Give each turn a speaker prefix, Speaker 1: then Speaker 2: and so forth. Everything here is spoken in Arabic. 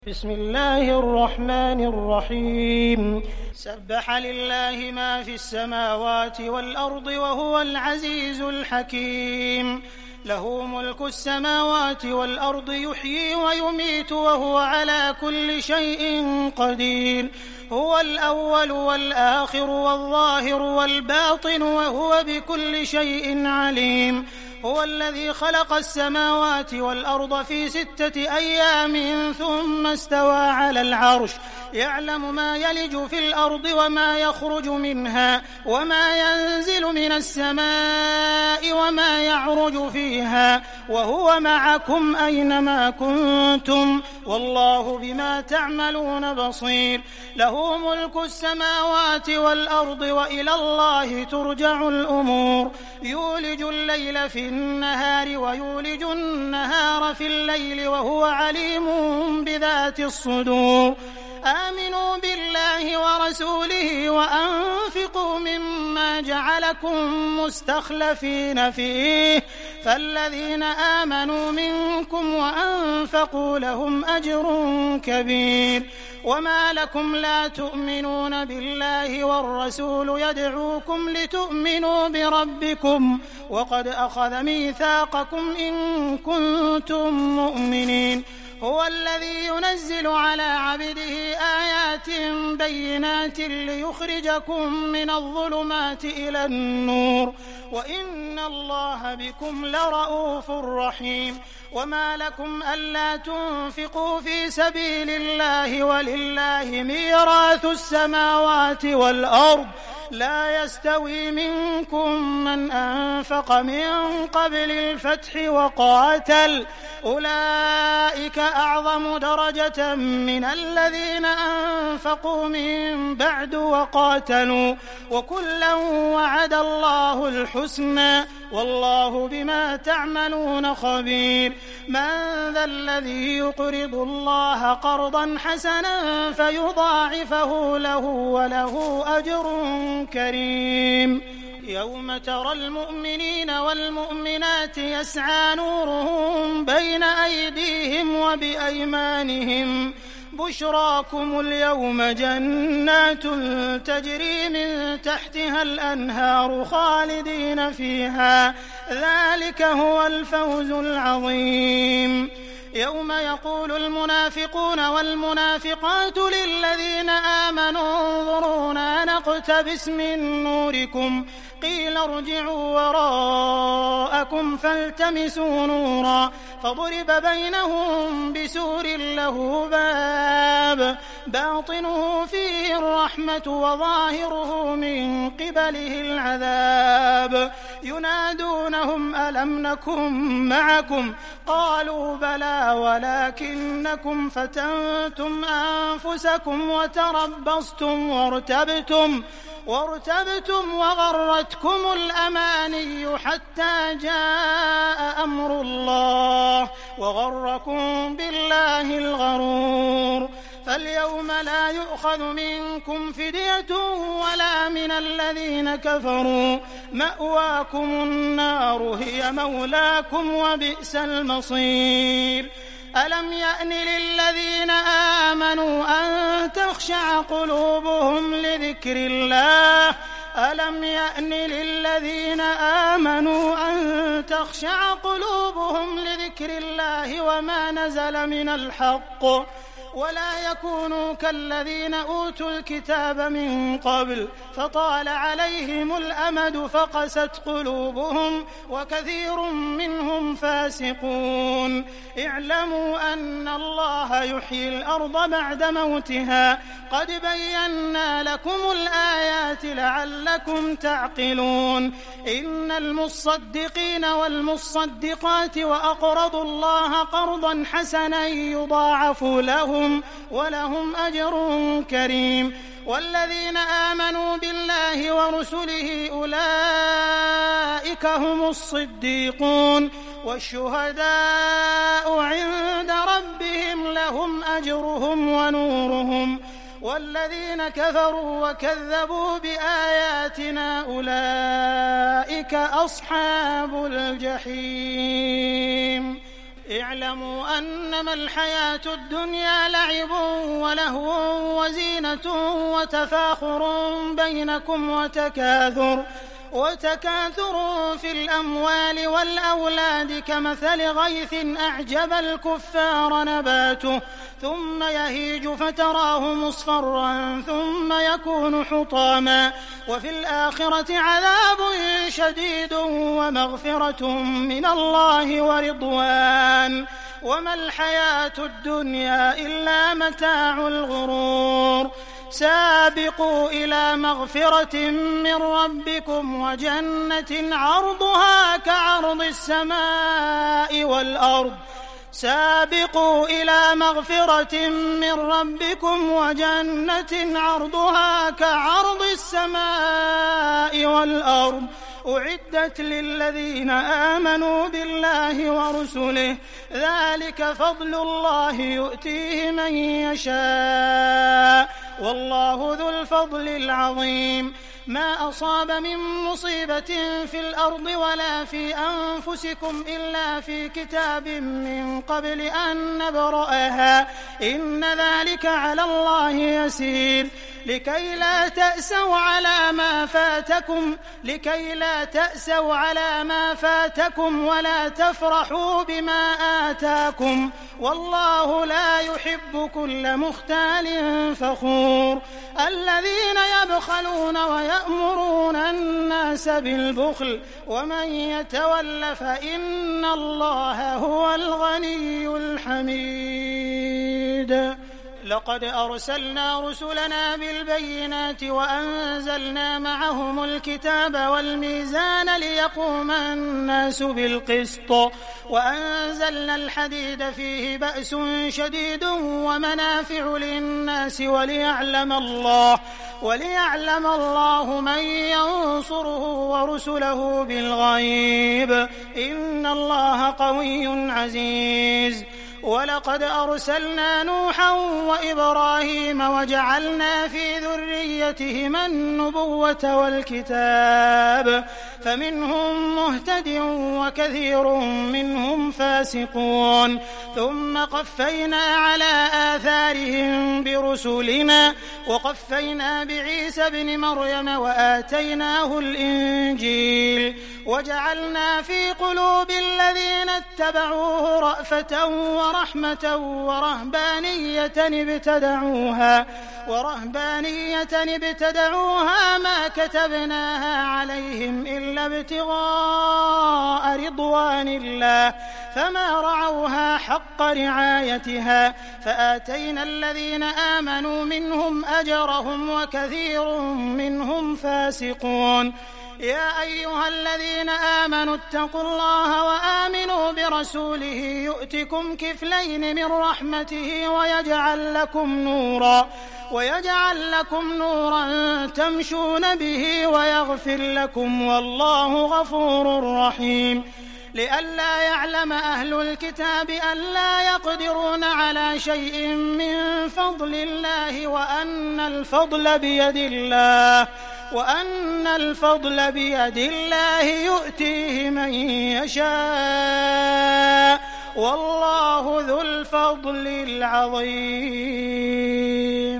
Speaker 1: بسم الله الرحمن الرحيم. سبح لله ما في السماوات والأرض وهو العزيز الحكيم. له ملك السماوات والأرض يحيي ويميت وهو على كل شيء قدير. هو الأول والآخر والظاهر والباطن وهو بكل شيء عليم. هو الذي خلق السماوات والأرض في 6 أيام ثم استوى على العرش يعلم ما يلج في الأرض وما يخرج منها وما ينزل من السماء وما يعرج فيها وهو معكم أينما كنتم والله بما تعملون بصير. له ملك السماوات والأرض وإلى الله ترجع الأمور. يولج الليل في النهار ويولج النهار في الليل وهو عليم بذات الصدور. آمنوا بالله ورسوله وأنفقوا مما جعلكم مستخلفين فيه فالذين آمنوا منكم وأنفقوا لهم أجر كبير. وما لكم لا تؤمنون بالله والرسول يدعوكم لتؤمنوا بربكم وقد أخذ ميثاقكم إن كنتم مؤمنين. هو الذي ينزل على عبده آيات بينات ليخرجكم من الظلمات إلى النور وإن الله بكم لرءوف رحيم. وما لكم ألا تنفقوا في سبيل الله ولله ميراث السماوات والأرض لا يستوي منكم من أنفق من قبل الفتح وقاتل أولئك أعظم درجة من الذين أنفقوا من بعد وقاتلوا وكلا وعد الله الحسنى والله بما تعملون خبير. من ذا الذي يقرض الله قرضا حسنا فيضاعفه له وله أجر كريم. يوم ترى المؤمنين والمؤمنات يسعى نورهم بين أيديهم وبأيمانهم بشراكم اليوم جنات تجري من تحتها الأنهار خالدين فيها ذلك هو الفوز العظيم. يوم يقول المنافقون والمنافقات للذين آمنوا انظرونا نقتبس من نوركم قيل ارجعوا وراءكم فالتمسوا نورا فضرب بينهم بسور له باب باطنه فيه الرحمة وظاهره من قبله العذاب ينادونهم ألم نكن معكم قالوا بلى ولكنكم فتنتم أنفسكم وتربصتم وارتبتم وغرتكم الأماني حتى جاء أمر الله وغركم بالله الغرور. فاليوم لا يؤخذ منكم فدية ولا من الذين كفروا مأواكم النار هي مولاكم وبئس المصير. ألم يأن للذين آمنوا أن تخشع قلوبهم لذكر الله ألم يأن للذين آمنوا أن تخشع قلوبهم لذكر الله وما نزل من الحق ولا يكونوا كالذين أوتوا الكتاب من قبل فطال عليهم الأمد فقست قلوبهم وكثير منهم فاسقون. اعلموا أن الله يحيي الأرض بعد موتها قد بينا لكم الآيات لعلكم تعقلون. إن المصدقين والمصدقات وأقرضوا الله قرضا حسنا يضاعف لهم ولهم أجر كريم. والذين آمنوا بالله ورسله أولئك هم الصديقون والشهداء عند ربهم لهم أجرهم ونورهم. والذين كفروا وكذبوا بآياتنا أولئك أصحاب الجحيم. اعلموا أنما الحياة الدنيا لعب ولهو وزينة وتفاخر بينكم وتكاثر في الأموال والأولاد كمثل غيث أعجب الكفار نباته ثم يهيج فتراه مصفرا ثم يكون حطاما وفي الآخرة عذاب شديد ومغفرة من الله ورضوان وما الحياة الدنيا إلا متاع الغرور سابقوا إلى مغفرة من ربكم وجنة عرضها كعرض السماء والأرض سابقوا إلى مغفرة من ربكم وجنة عرضها كعرض السماء والأرض أعدت للذين آمنوا بالله ورسله ذلك فضل الله يؤتيه من يشاء والله ذو الفضل العظيم ما أصاب من مصيبة في الأرض ولا في أنفسكم إلا في كتاب من قبل أن نبرأها إن ذلك على الله يسير لكي لا تأسوا على ما فاتكم ولا تفرحوا بما آتاكم والله لا يحب كل مختال فخور الذين يبخلون ويأمرون الناس بالبخل ومن يتول فإن الله هو الغني الحميد لقد أرسلنا رسلنا بالبينات وأنزلنا معهم الكتاب والميزان ليقوم الناس بالقسط وأنزلنا الحديد فيه بأس شديد ومنافع للناس وليعلم الله من ينصره ورسله بالغيب إن الله قوي عزيز ولقد أرسلنا نوحا وإبراهيم وجعلنا في ذريتهما النبوة والكتاب فمنهم مهتد وكثير منهم فاسقون ثم قفينا على آثارهم برسلنا وقفينا بعيسى ابن مريم وآتيناه الإنجيل وجعلنا في قلوب الذين اتبعوه رأفة ورحمة ورهبانية ابتدعوها ما كتبناها عليهم إلا ابتغاء رضوان الله فما رعوها حق رعايتها فآتينا الذين آمنوا منهم أجرهم وكثير منهم فاسقون يا أيها الذين آمنوا اتقوا الله وآمنوا برسوله يؤتكم كفلين من رحمته ويجعل لكم نورا تمشون به ويغفر لكم والله غفور رحيم لئلا يعلم أهل الكتاب ألا يقدرون على شيء من فضل الله وأن الفضل بيد الله يؤتيه من يشاء والله ذو الفضل العظيم